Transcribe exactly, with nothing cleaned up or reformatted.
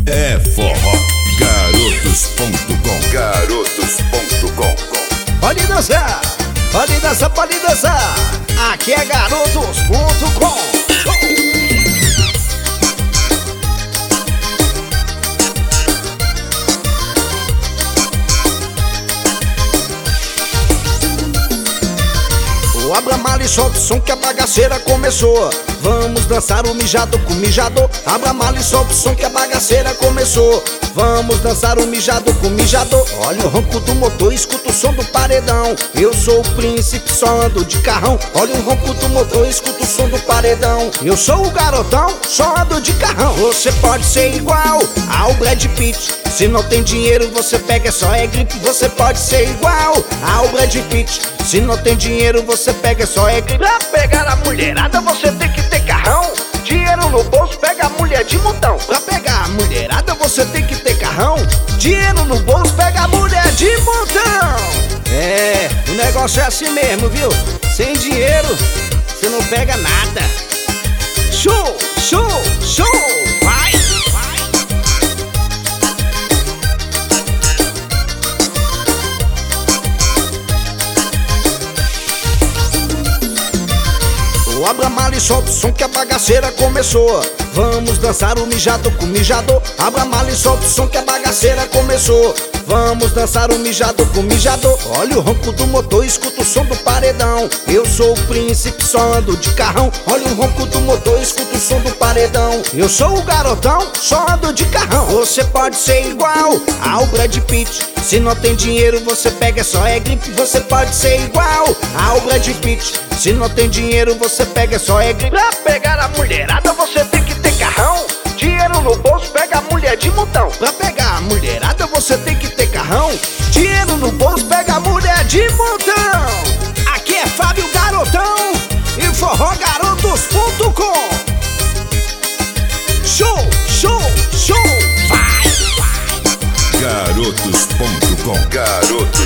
É forró. Garotos ponto com. Garotos ponto com. Pode dançar, pode dançar, pode dançar. Aqui é garotos ponto com. O abra mala e solta o som que a bagaceira começou. Vamos dançar o mijado com o mijador. Abra mala e solta o som que a bagaceira começou. Vamos dançar o mijado com o mijador. Olha o ronco do motor, escuta o som do paredão. Eu sou o príncipe, só ando de carrão. Olha o ronco do motor, escuta o som do paredão. Eu sou o garotão, só ando de carrão. Você pode ser igual ao Brad Pitt. Se não tem dinheiro você pega, só é gripe. Você pode ser igual ao Brad Pitt. Se não tem dinheiro você pega, só é gripe. Pra pegar a mulherada você tem que ter carrão. Dinheiro no bolso, pega a mulher de montão. Pra pegar a mulherada você tem que ter carrão. Dinheiro no bolso, pega a mulher de montão. É, o negócio é assim mesmo, viu? Sem dinheiro você não pega nada. Show, show, show. Vai, vai. O abra mala e solta o som que a bagaceira começou. Vamos dançar o mijado com o mijador. Abra mala e solta o som que a bagaceira começou. Vamos dançar o mijado com o mijador. Olha o ronco do motor, escuta o som do paredão. Eu sou o príncipe, só ando de carrão. Olha o ronco do motor, escuta o som do paredão. Eu sou o garotão, só ando de carrão. Você pode ser igual ao Brad Pitt. Se não tem dinheiro você pega, só é gripe. Você pode ser igual ao Brad Pitt. Se não tem dinheiro você pega, só é gripe. Pra pegar a mulherada você tem que ter carrão. Dinheiro no bolso, pega a mulher de montão. Pra pegar a mulherada você tem que ter carrão. Dinheiro no bolso, pega a mulher de montão. Aqui é Fábio Garotão e forró garotos ponto com. Show, show, show. Vai, vai. Garotos ponto com. Garotos